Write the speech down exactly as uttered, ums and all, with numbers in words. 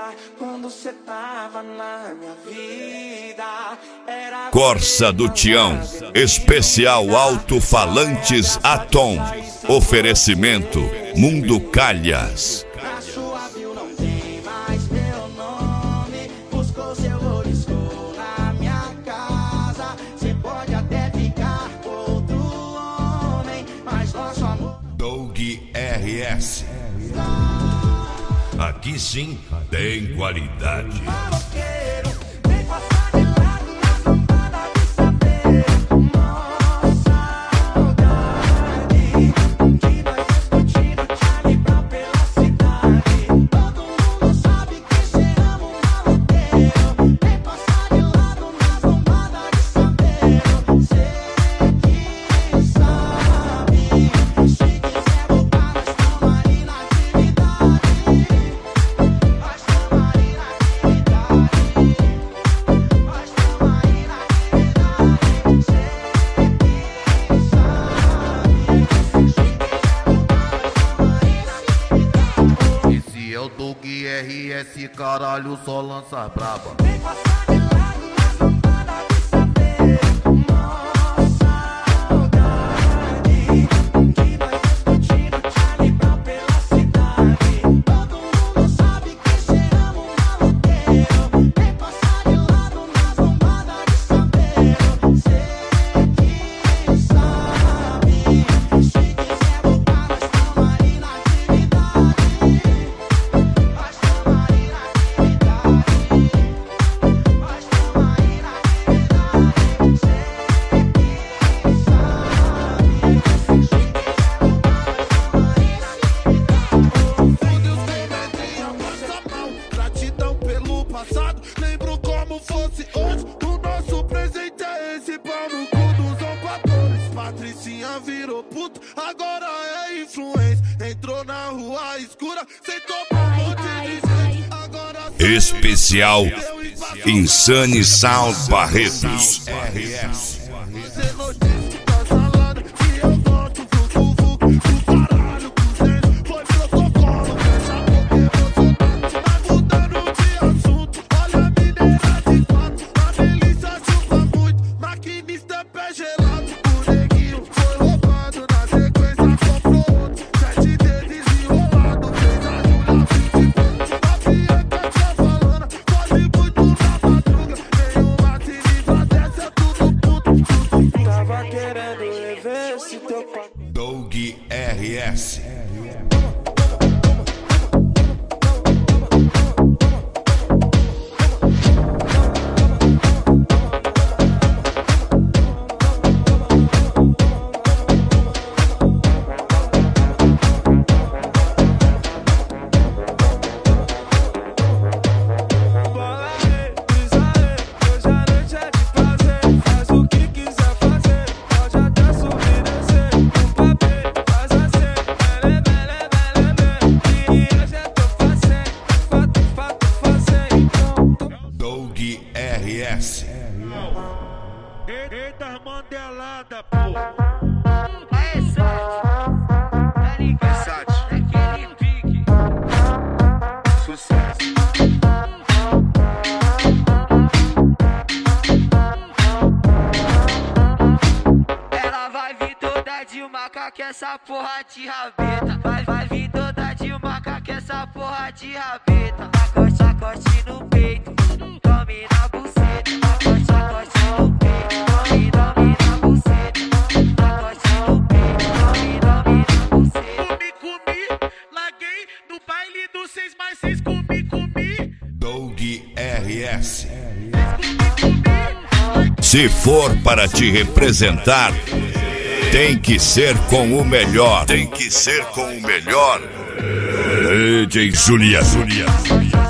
quando cê tava na minha vida. Era Corsa do Tião, especial alto-falantes Atom. Oferecimento Mundo Calhas. na sua bio não tem mais meu nome. Buscou seu orisco na minha casa. Cê pode até ficar com outro homem, mas nosso amor. Doug R S. Aqui sim tem qualidade. Maloqueiro, vem passar de lado na zombada de saber. Nossa saudade de nós discutindo Charlie Brown pela cidade. Todo mundo sabe que cê ama um maloqueiro. Vem passar de lado na zombada de saber. Cê que sabe, se quiser voltar nós tamo ali na atividade. Nós tamo aí na atividade. Nós tamo aí na atividade. Cê que sabe, se quiser voltar nós tamo aí na atividade. Esse é o Doug R S, caralho, só lança braba. Vem passar de lado na zombada de saber. Nossa saudade de nós discutindo Charlie Brown pela cidade. Todo mundo sabe que cê ama um maloqueiro. Vem passar de lado na zombada de saber. Cê que sabe, se quiser voltar nós tamo aí na atividade. Nós tamo aí na atividade. Nós tamo aí na atividade. Cê que sabe, se quiser voltar nós tamo aí na atividade. Fudeu sem medinho, passa mal. Gratidão pelo passado, lembro como fosse hoje. O nosso presente é esse, pau no cu dos zombadores. Patricinha virou puto, agora é influência. Entrou na rua escura, sentou pra um monte de gente. Agora Especial Insane Sound Barretos. R S. você não disse que tá salada, que eu gosto do vucu, do caralho com gente. Foi protocolo, fecha a boca emocionante. Vai mudando de assunto, olha a mineira de quatro. A delícia chupa muito, maquinista é pé gelado. O neguinho foi roubado, na sequência comprou outro. Sete dedos enrolado, fez a Júlia vinte pontos. A Bianca tinha falando, corre muito na madruga. Nenhuma tiriva dessa, é tudo puto. Tava querendo rever esse teu papo. Doug R S. Bola aí, brisa aí, hoje a noite é de prazer. Faz o que quiser fazer, pode até subir e descer. No papel, faz assim, bele, bele, bele, bele. E hoje eu tô fazendo, fato, fato, fazendo. Doug R S. Eita, Mandelada, porra. Aê, Sati, tá ligado? Sati. Daquele pique. Sucesso. Ela vai vir toda de maca que essa porra de rabeta. Vai, vai vir toda de maca que essa porra de rabeta. Sacote, sacote no peito, tome na buceta. Sacote, sacote no peito, tome, tome na buceta. Sacote no peito, tome, tome na buceta. Comi, comi, larguei no baile do seis mais seis. Comi, comi, Doug R S. comi, comi. Se for para te representar, tem que ser com o melhor. Tem que ser com o melhor. D J Julia. Julia.